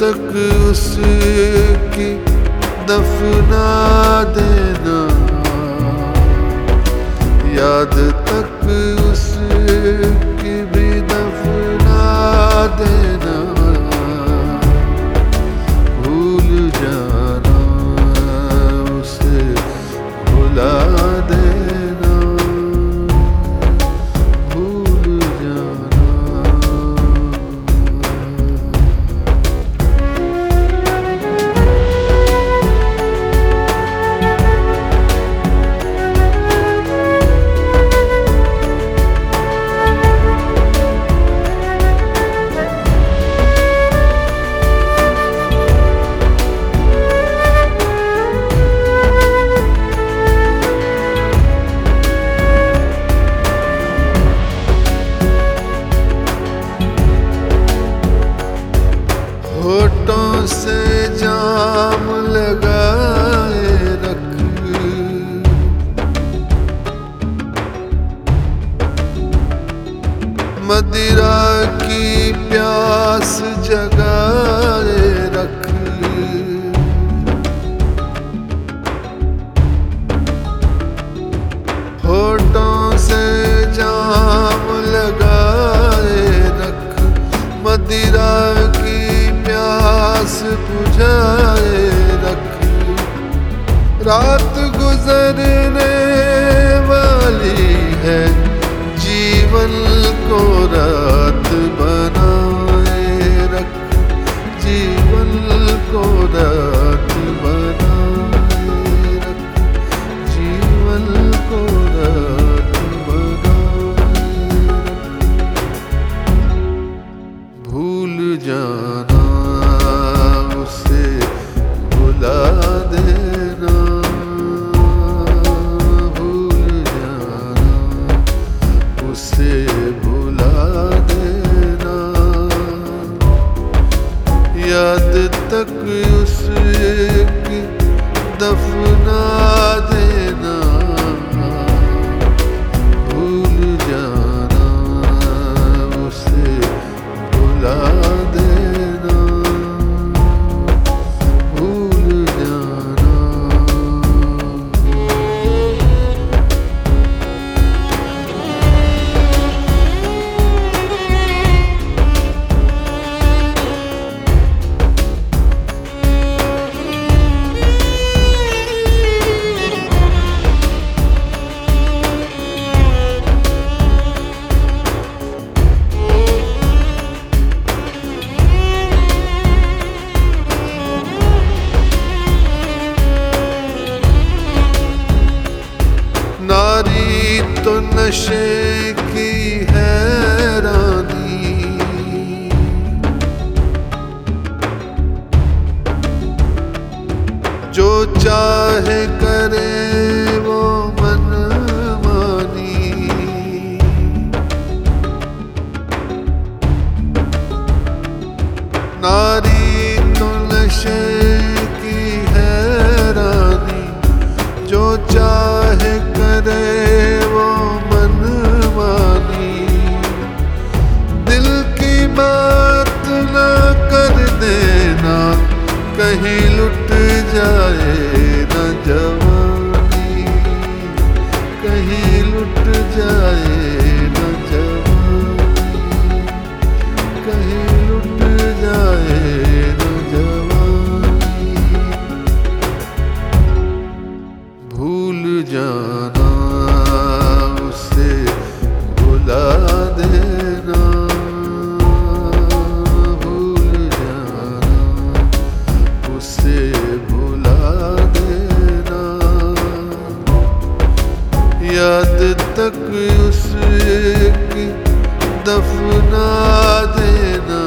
तक उसकी दफना देना, याद तक उसकी भी दफना देना, भूल जाना उसे भुला देना, भूल जाना। होठों से जाम लगाए रख, मदिरा की प्यास जगाए रख, होठों से जाम लगाए रख, मदिरा की प्यास बुझाए रख, रात गुजरने वाली है, जीवन को रात बनाए रख, जीवन को रात बनाए रख, जीवन को रात बनाए रख, भूल जाना उसे भुला देना, भूल जाना उसे भुला देना, याद तक उसकी दफना देना, भूल जाना उसे भुला देना, भूल जाना। नारी तो नशे की है रानी, जो चाहे करे वो मन मानी, नारी तो नशे की है रानी, जो चाहे करे वो मन मानी, दिल की बात ना कर देना, कहीं लुट जाए न जवानी, कहीं लुट जाए न जवानी, कहीं लुट जाए न जवानी, भूल जाना उसे भुला देना, भूल जाना उसे भुला देना, याद तक उसकी दफना देना,